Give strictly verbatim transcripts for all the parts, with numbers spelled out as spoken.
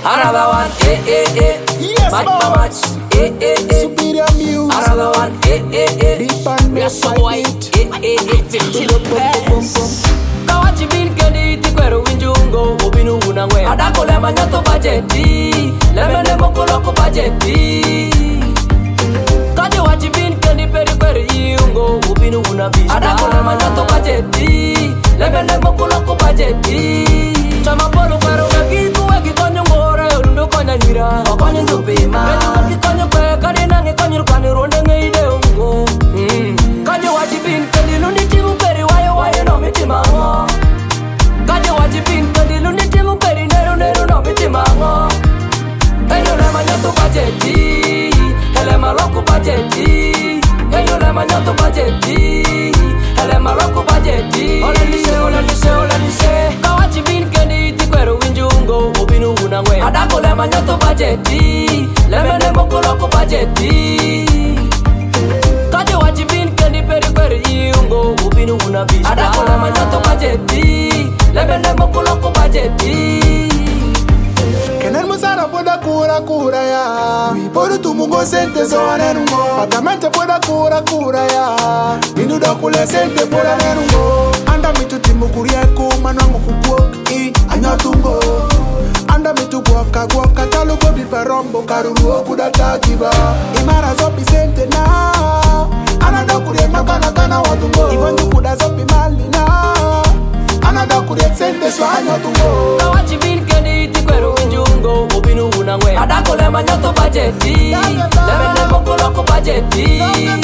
Another one, eh, eh, eh. Yes, match, boy. match, eh, eh, eh. Superior music. Another one, eh, eh, eh. Deep and We are so fight white, it. eh, eh, eh. fifty Boom, boom, boom, boom. Kawachi bin kendi tikwero winjungo obinu unangwe Adako le manyato bajeti Lemene mokolo ko bajeti Kaje wachi bin kendi peri kweri yungo obinu unabishta Adako le manyato bajeti Lemene mokolo ko bajeti Chama polo kwero wegi kuwegi konyo ngore Urundo konya nira Okonyo ndupima Reju wegi konyo kwe kari nange konyo rukani ronde ngeide ungo Kaje wachi bin kendi lundi tigu peri wayo wayo no mitimamo Kaje wachi bin kendi lundi tigu peri neru neru no mitimamo Enyo le manyato bajeti Ele maloko bajeti Enyo le manyato bajeti Ele maloko bajeti Ole nise ole nise ole nise Kawachi bin kendi tikwero winjungo obinu unangwe Adako le manyato bajeti Lemene mokoloko bajeti Kaje wachi bin kendi peri kweri yungo ubinu unabishta Adako le manyato bajeti Lemene mokoloko bajeti Kenen musara poda kura kura ya Podu tumungo sente zoa nerungo Patamente poda kura kura ya Ninu da kule sente poda nerungo Anda mitu timu kurieko manwangu kukuoki Anyatungo Anda mitu guaka guaka Talu gobi perombo karuru okuda takiba Imara zopi sente na Anada kurie makana kana watungo Ivanju kuda zopi mali na Anada kurie sente swa anyatungo Kawachi bin kendi tikwero winjungo obinu unangwe Adako le manyato bajeti Lemene mokoloko bajeti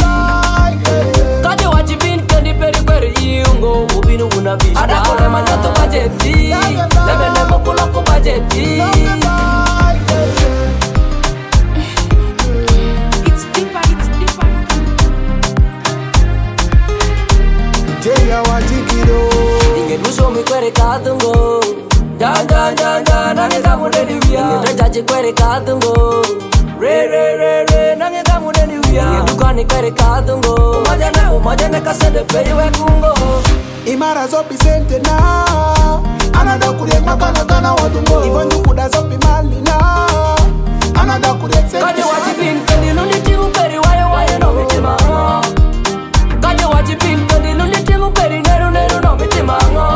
Kaje wachi bin kendi peri kweri yungo ubinu unabishta Adako le manyato bajeti Lemene mokoloko bajeti It's deeper, it's deeper. Jaya wajikiro Inge duso mi kwere kadungo Ja ja ja ja nange kamude diwia Inge jaji kwere kadungo Re re re re nange kamude diwia Inge dukani kwere kadungo Umaja ne umaja ne kasede peyi we kungo Imara zopi sente na Anada kurie makana kana watungo Ivanju kuda zopi mali na Anada kurie sente Kaje wachi bin kendi lundi tigu peri wayo wayo no mitima Kaje wachi bin kendi lundi tigu peri neru neru no mitima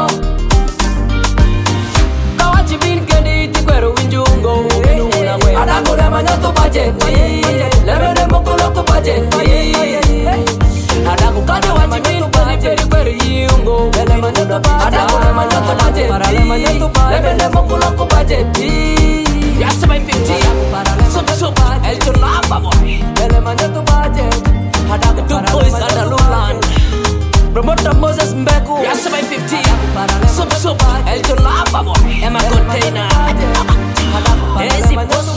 Kawachi bin kendi tikwero winjungo ubinu unangwe Adako le manyato bajeti Lemene mokoloko bajeti Adako kaje wachi bin kendi peri kweri yungo Adako le manyato bajeti Lemene mokoloko bajeti Yes, my fifty Super, super Elton Lamba, boy Ele manyato bajeti The two boys at the Luland Promoter Moses Mbeku Yes, my fifty Super, super Elton Lamba, boy Emma Container Easy Boss